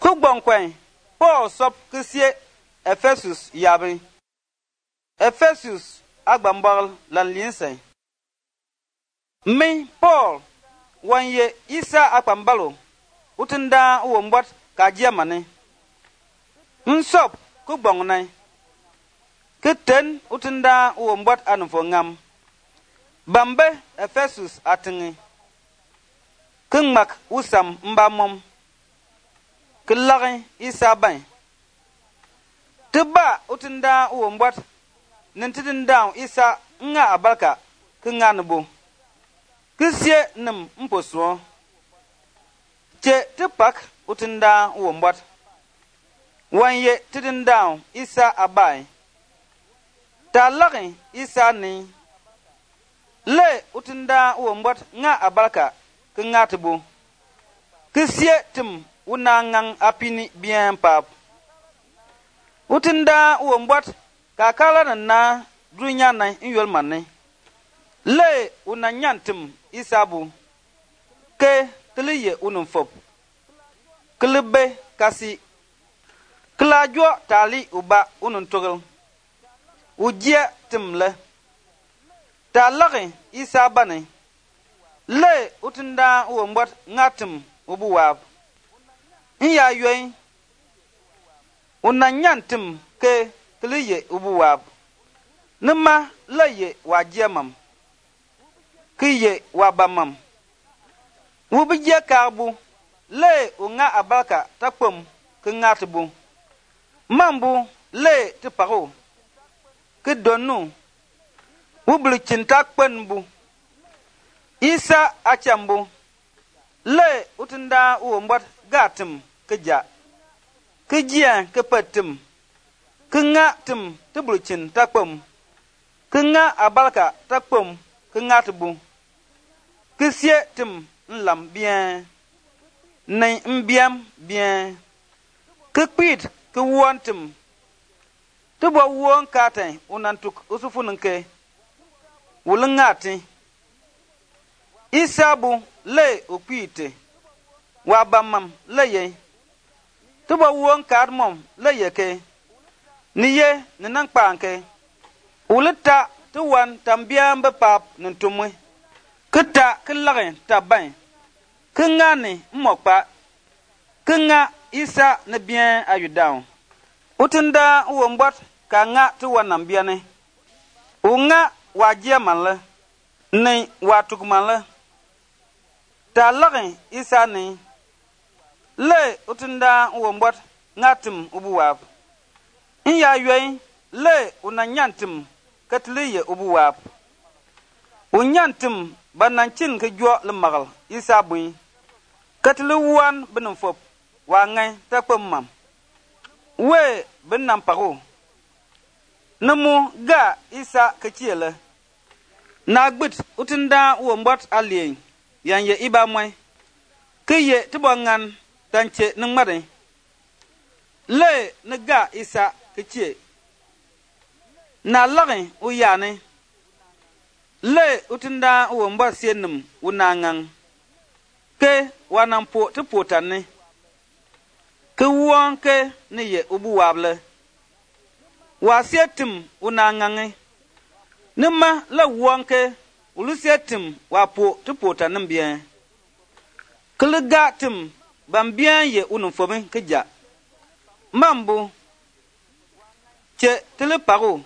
ku gbonkwen Paul sop kisie Ephesus yabi Ephesus agbambal lan linsay mi Paul wanye Isa akpambalo utinda uwombot ka Germany nsop ku gbongnay kiten utinda uwombot anfo ngam bambe Ephesus atingi kengmak usam mbamom kelagi Isa bay tiba utinda uwombot nintidinda Isa nga abalka kenga nubu kisie nim mposwo che tipak utinda uwombot wanye tidinda Isa abai ta lagi Isa ni le utinda uwombot nga abalka kenga tubu kisie tim unangang apini bien pap utinda uwombot kakala na dunya na inyol manne le unanyantim Isabu ke tliye unumfop klebe kasi klajo tali uba ununtogel ujia timle talagi Isa bane le utinda uwombot ngatim ubuwab iya yoy unanyantim ke tliye ubuwab nima leye wajemam kiye wabamam wubije karbu le unga abalka takwam kengatubu mambu le tiparo kidonu wublichin takpenbu Isa achambu le utinda uwombot gatim kija kijia kepetim kenga tim tiblichin takwam kenga abalka takwam kengatubu kisie tim nlam bien nay mbiam bien kekpit ke wontim tubo won kate unantuk usufununke wulungati Isabu le okpite wabamam leye tubo won kadmom leyeke niye ninankpanke ulita tuwan tambiam bepap nintumwe kita kelage tabai kengani mokpa kenga Isa ne bien ayudaw utinda uwombot ka nga tuwan nambiane unga wajia manle ne watukmanle ta lage Isa ne le utinda uwombot ngatim ubuwab iya yoy le unanyantim katliye ubuwab unyantim bananchin ke jo le magal Isa bui katlu wan benum fop wa ngai takpam we benam pago namu ga Isa kachiele na gbit utinda wombot alien yanye iba moy kiye tibongan tanche nngmade le ne ga Isa kachie na lagin uyane le utinda wombot sienum unangang ke wanampo tupotane ke wonke ne ye ubuwable wasietim unangange nima la wonke ulusietim wapo tupotane bien klegatim bambien ye unumfobe keja mambu che teleparo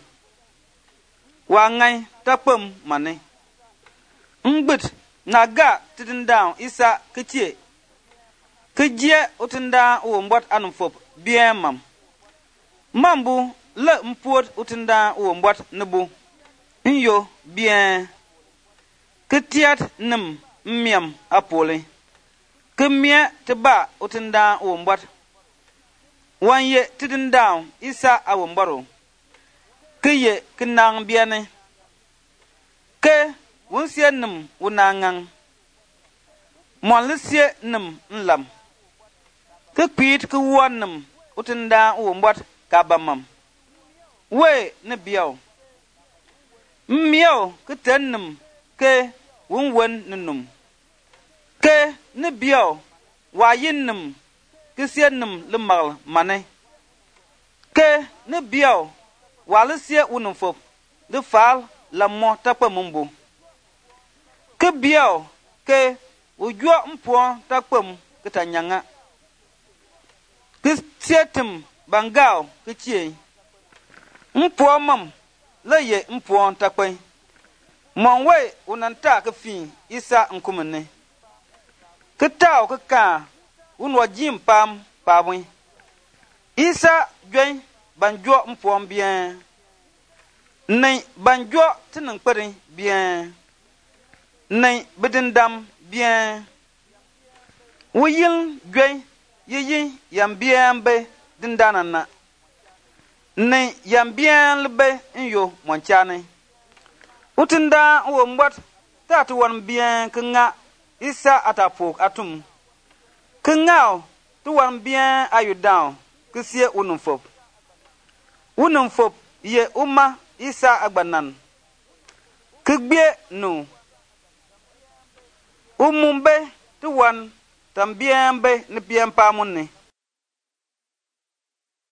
wa ngai takpam mane ngbit naga tidinda Isa kechie kejie utinda uwombot anumfop bien mambu le mpuot utinda uwombot nebu nyo bien ketiat nim miam apole kemie teba utinda uwombot wanye tidinda Isa awomboro keye kinang biane ke wunsie nim wunangang monlisie nim nlam ke kwit ke wonnim utinda uwombot kabamam we ne biaw miaw ke tennim ke wunwon nunum ke ne biaw wa yinnim ke sie nim le mal mane ke ne biao wale sie unum fop de fal la mo takpa mumbu ke biao ke ujua mpo takpam ke tanyanga ke sietim bangao ke chie mpo mam la ye mpo takpai monwe unanta ke fi isa nkumene ke taw ke ka unwa jim pam pabwi isa gwen banjo mpo bien nei banjo tinang pare bien nei bedendam bien wuyil gwen yiyi yam bien be dindanana nei yam bien lebe nyo monchane utinda wo mbot tatu wan bien kenga isa atapok atum kengao tu wan bien ayudan kesie unum fop ye umma isa agbanan kegbe no umumbe tu wan tambien be ne bien pamunne